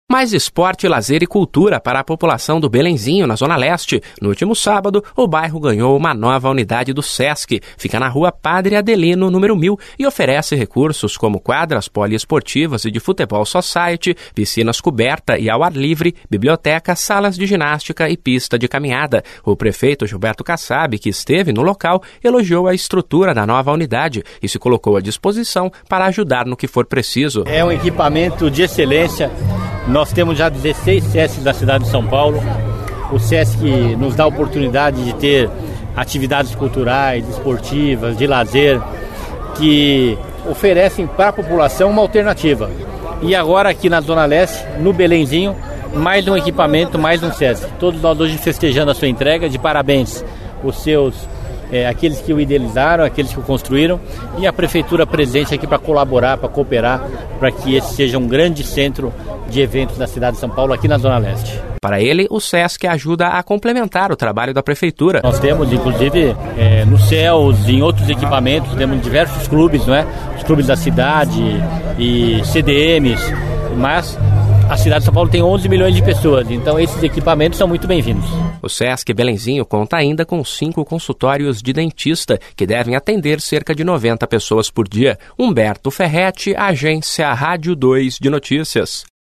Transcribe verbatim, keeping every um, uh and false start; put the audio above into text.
Mais esporte, lazer e cultura para a população do Belenzinho, na Zona Leste. No último sábado, o bairro ganhou uma nova unidade do SESC. Fica na rua Padre Adelino, número mil, e oferece recursos como quadras poliesportivas e de futebol society, piscinas coberta e ao ar livre, biblioteca, salas de ginástica e pista de caminhada. O prefeito Gilberto Kassab, que esteve no local, elogiou a estrutura da nova unidade e se colocou à disposição para ajudar no que for preciso. É um equipamento de excelência. Nós temos já dezesseis SESCs da cidade de São Paulo. O SESC nos dá a oportunidade de ter atividades culturais, esportivas, de lazer, que oferecem para a população uma alternativa. E agora aqui na Zona Leste, no Belenzinho, mais um equipamento, mais um SESC. Todos nós hoje festejando a sua entrega, de parabéns os seus... É, aqueles que o idealizaram, aqueles que o construíram, e a prefeitura presente aqui para colaborar, para cooperar, para que esse seja um grande centro de eventos da cidade de São Paulo, aqui na Zona Leste. Para ele, o SESC ajuda a complementar o trabalho da prefeitura. Nós temos, inclusive, é, no C E L S, em outros equipamentos, temos diversos clubes, não é? Os clubes da cidade e C D Ms, mas a cidade de São Paulo tem onze milhões de pessoas, então esses equipamentos são muito bem-vindos. O SESC Belenzinho conta ainda com cinco consultórios de dentista, que devem atender cerca de noventa pessoas por dia. Humberto Ferretti, Agência Rádio dois de Notícias.